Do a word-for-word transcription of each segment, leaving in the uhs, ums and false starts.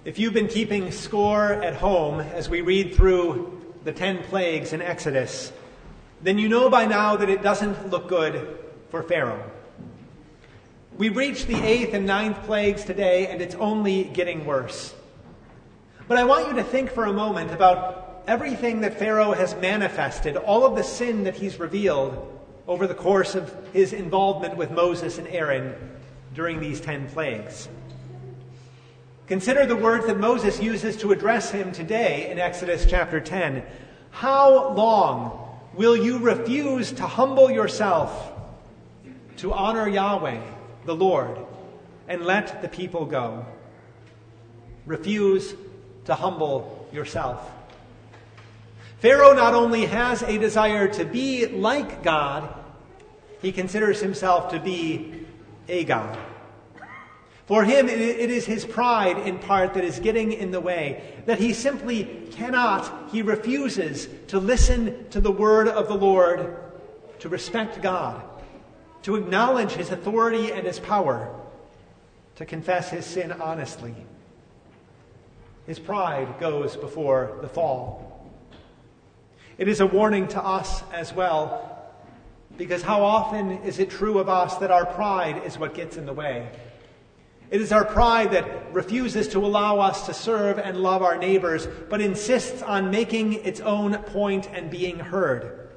If you've been keeping score at home as we read through the ten plagues in Exodus, then you know by now that it doesn't look good for Pharaoh. We've reached the eighth and ninth plagues today, and it's only getting worse. But I want you to think for a moment about everything that Pharaoh has manifested, all of the sin that he's revealed over the course of his involvement with Moses and Aaron during these ten plagues. Consider the words that Moses uses to address him today in Exodus chapter ten. How long will you refuse to humble yourself, to honor Yahweh, the Lord, and let the people go? Refuse to humble yourself. Pharaoh not only has a desire to be like God, he considers himself to be a god. For him, it is his pride, in part, that is getting in the way, that he simply cannot, he refuses to listen to the word of the Lord, to respect God, to acknowledge his authority and his power, to confess his sin honestly. His pride goes before the fall. It is a warning to us as well, because how often is it true of us that our pride is what gets in the way? It is our pride that refuses to allow us to serve and love our neighbors, but insists on making its own point and being heard.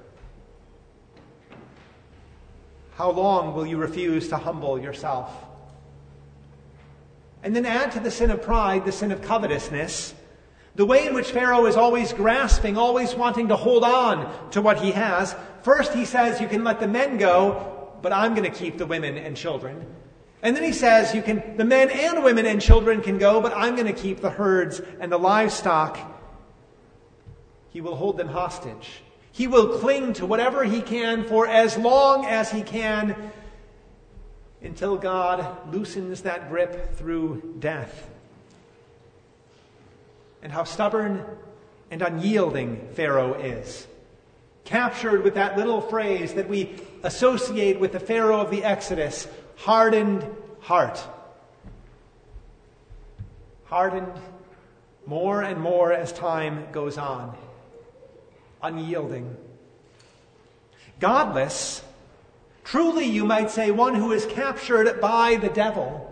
How long will you refuse to humble yourself? And then add to the sin of pride the sin of covetousness, the way in which Pharaoh is always grasping, always wanting to hold on to what he has. First he says, you can let the men go, but I'm going to keep the women and children. And then he says, you can, the men and women and children can go, but I'm going to keep the herds and the livestock. He will hold them hostage. He will cling to whatever he can for as long as he can until God loosens that grip through death. And how stubborn and unyielding Pharaoh is. Captured with that little phrase that we associate with the Pharaoh of the Exodus, hardened heart. Hardened more and more as time goes on. Unyielding. Godless. Truly, you might say, one who is captured by the devil.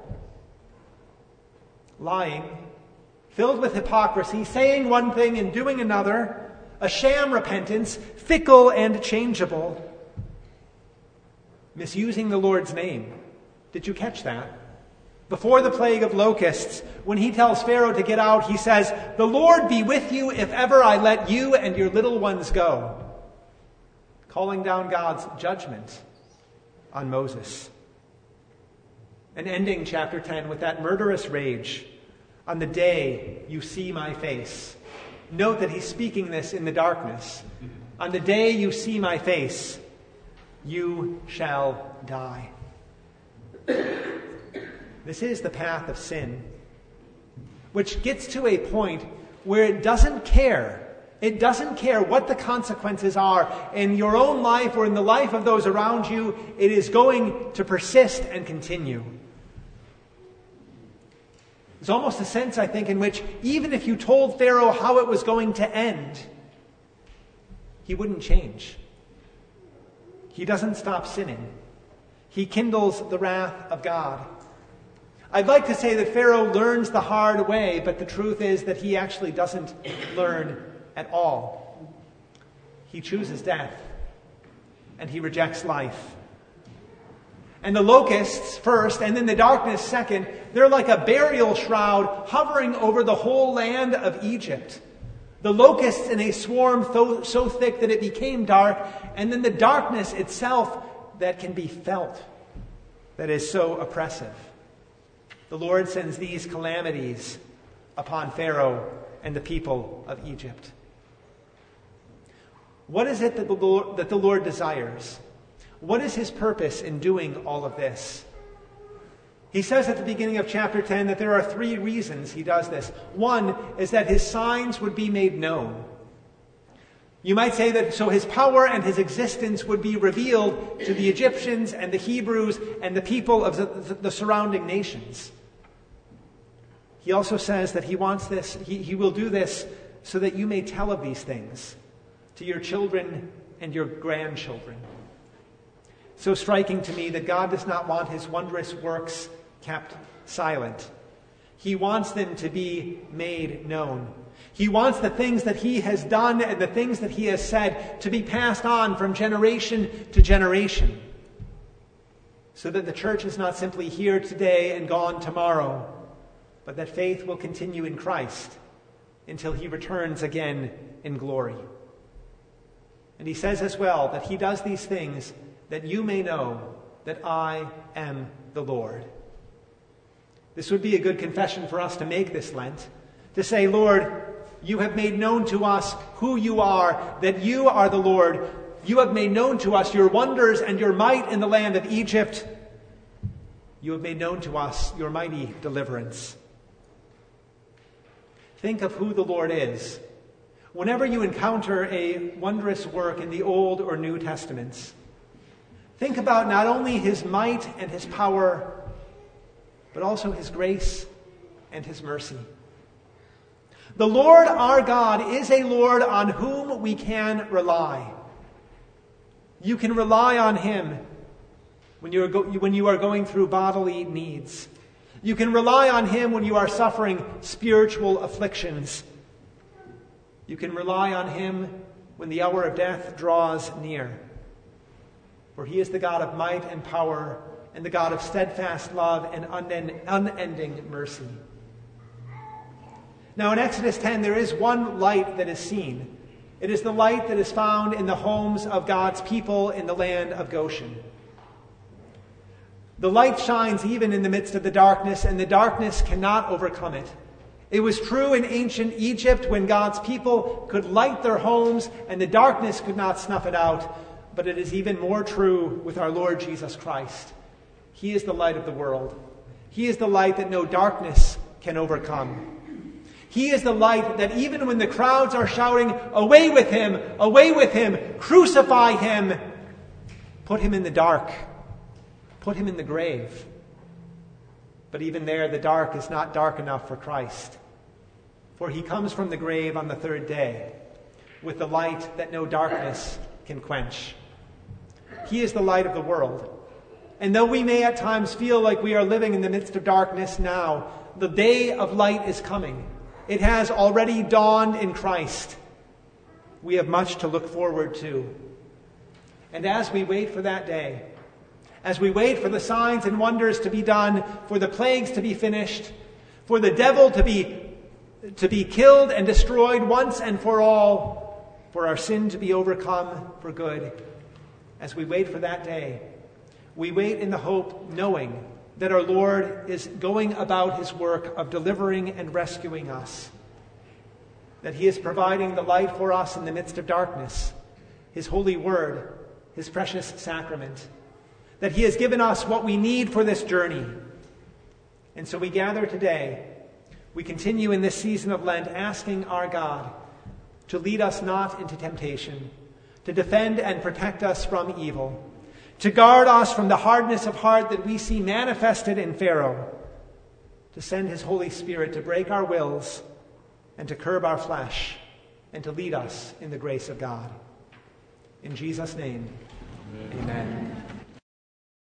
Lying. Filled with hypocrisy. Saying one thing and doing another. A sham repentance. Fickle and changeable. Misusing the Lord's name. Did you catch that? Before the plague of locusts, when he tells Pharaoh to get out, he says, "The Lord be with you if ever I let you and your little ones go." Calling down God's judgment on Moses. And ending chapter ten with that murderous rage. On the day you see my face. Note that he's speaking this in the darkness. On the day you see my face, you shall die. This is the path of sin, which gets to a point where it doesn't care. It doesn't care what the consequences are in your own life or in the life of those around you. It is going to persist and continue. There's almost a sense, I think, in which even if you told Pharaoh how it was going to end, he wouldn't change. He doesn't stop sinning. He kindles the wrath of God. I'd like to say that Pharaoh learns the hard way, but the truth is that he actually doesn't learn at all. He chooses death, and he rejects life. And the locusts first, and then the darkness second, they're like a burial shroud hovering over the whole land of Egypt. The locusts in a swarm so, so thick that it became dark, and then the darkness itself that can be felt, that is so oppressive. The Lord sends these calamities upon Pharaoh and the people of Egypt. What is it that the Lord, that the Lord desires? What is his purpose in doing all of this? He says at the beginning of chapter ten that there are three reasons he does this. One is that his signs would be made known. You might say that so his power and his existence would be revealed to the Egyptians and the Hebrews and the people of the, the surrounding nations. He also says that he wants this, he, he will do this so that you may tell of these things to your children and your grandchildren. So striking to me that God does not want his wondrous works kept silent. He wants them to be made known. He wants the things that he has done and the things that he has said to be passed on from generation to generation, so that the church is not simply here today and gone tomorrow, but that faith will continue in Christ until he returns again in glory. And he says as well that he does these things that you may know that I am the Lord. This would be a good confession for us to make this Lent, to say, Lord, you have made known to us who you are, that you are the Lord. You have made known to us your wonders and your might in the land of Egypt. You have made known to us your mighty deliverance. Think of who the Lord is. Whenever you encounter a wondrous work in the Old or New Testaments, think about not only his might and his power, but also his grace and his mercy. The Lord our God is a Lord on whom we can rely. You can rely on him when you are, go- when you are going through bodily needs. You can rely on him when you are suffering spiritual afflictions. You can rely on him when the hour of death draws near. For he is the God of might and power, and the God of steadfast love and unend- unending mercy. Now in Exodus ten, there is one light that is seen. It is the light that is found in the homes of God's people in the land of Goshen. The light shines even in the midst of the darkness, and the darkness cannot overcome it. It was true in ancient Egypt when God's people could light their homes and the darkness could not snuff it out, but it is even more true with our Lord Jesus Christ. He is the light of the world. He is the light that no darkness can overcome. He is the light that even when the crowds are shouting, "Away with him! Away with him! Crucify him!" Put him in the dark. Put him in the grave. But even there, the dark is not dark enough for Christ. For he comes from the grave on the third day with the light that no darkness can quench. He is the light of the world. And though we may at times feel like we are living in the midst of darkness now, the day of light is coming. It has already dawned in Christ. We have much to look forward to. And as we wait for that day, as we wait for the signs and wonders to be done, for the plagues to be finished, for the devil to be, to be killed and destroyed once and for all, for our sin to be overcome for good, as we wait for that day, we wait in the hope, knowing that our Lord is going about his work of delivering and rescuing us, that he is providing the light for us in the midst of darkness, his holy word, his precious sacrament, that he has given us what we need for this journey. And so we gather today. We continue in this season of Lent asking our God to lead us not into temptation, to defend and protect us from evil, to guard us from the hardness of heart that we see manifested in Pharaoh, to send his Holy Spirit to break our wills and to curb our flesh and to lead us in the grace of God. In Jesus' name, amen. Amen.